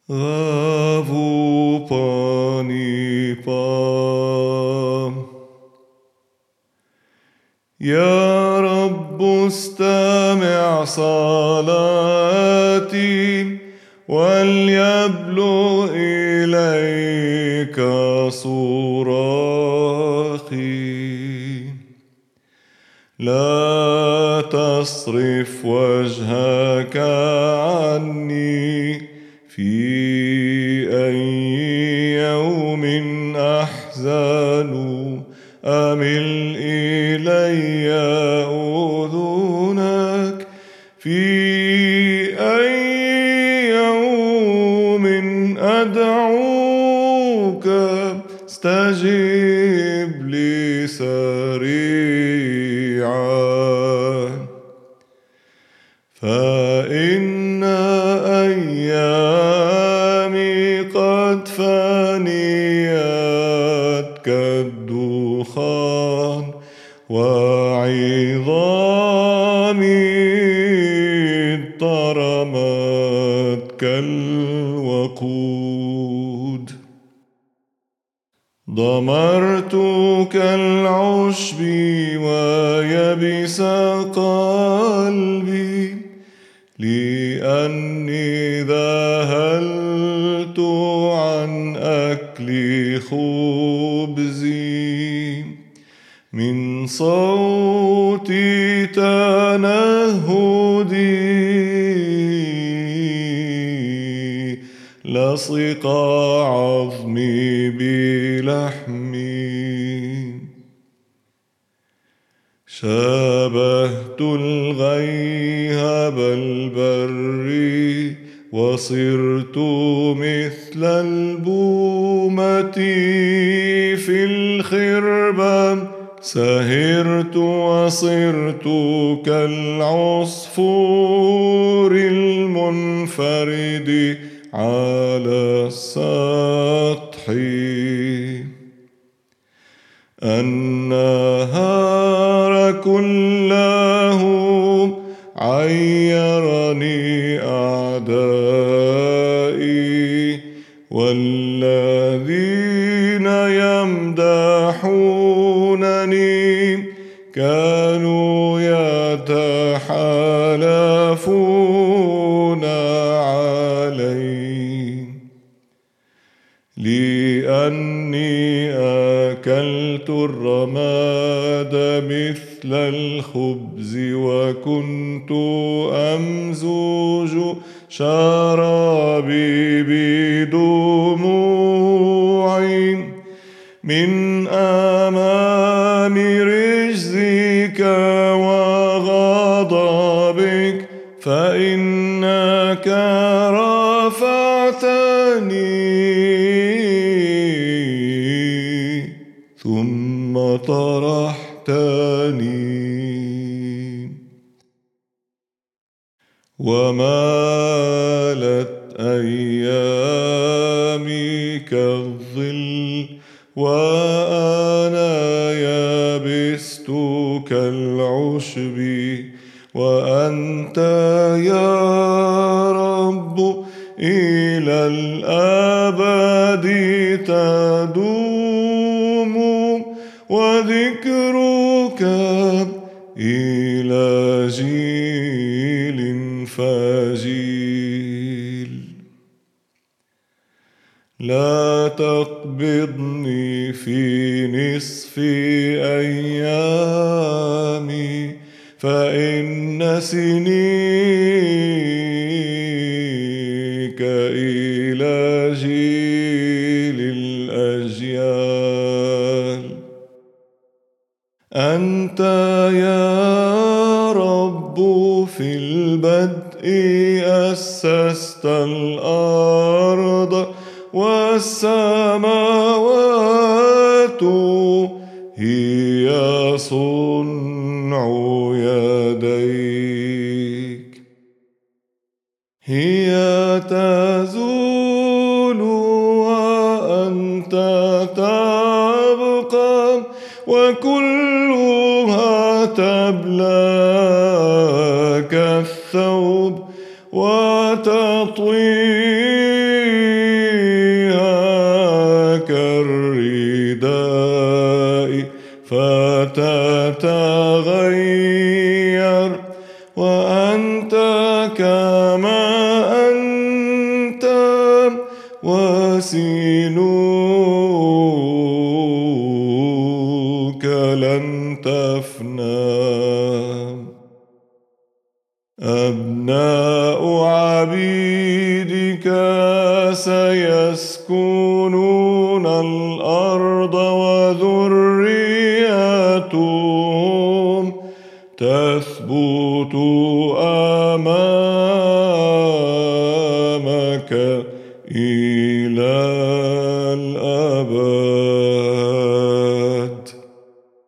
Ravu Panipam. يا رب استمع صلاتي وليبلغ إليك صراخي. لا تصرف وجهك عني في أي يوم أحزن. أمل إلي أذنك في أي يوم أدعوك. استجب لي سريعا. فإن أيامي قد فنيت كالدخان وعظامي اضطرمت كالوقود. ضمرت كالعشب ويبس قلبي لأني ذهلت عن أكل خبزي. من صوت تنهدي لصق عظمي بلحمي. شابهت الغيهب البري وصرت مثل البومة في الخربة. سهرت وصرت كالعصفور المنفرد على السطح. النهار كله عيرني أعدائي والذين يمدحونني كانوا يتحالفون علي. لأني أكلت الرماد مثل الخبز وكنت أمزوج شرابي بدموعي من أمام رجزك وغضبك. فإنك رفعتني ثم طرحتني. ومالت أيامي كالظل وأنا يبست كالعشب. وأنت يا رب إلى الأبد تدوم وذكرك إلى جيل فجيل. لا تقبضني في نصف أيامي فإن سنيك إلى جيل الأجيال. أنت يا رب في البدء أسست الأرض والسماوات هي صنع يديك. هي تزول وأنت تبقى وكلها تبلى كالثوب وتطويها كالرداء فتتغير، وأنت كما أنت وسنوك لن تفنى. أبناء عبيدك سيسكنون الأرض وذريتهم تثبت أمامك إلى الأبد.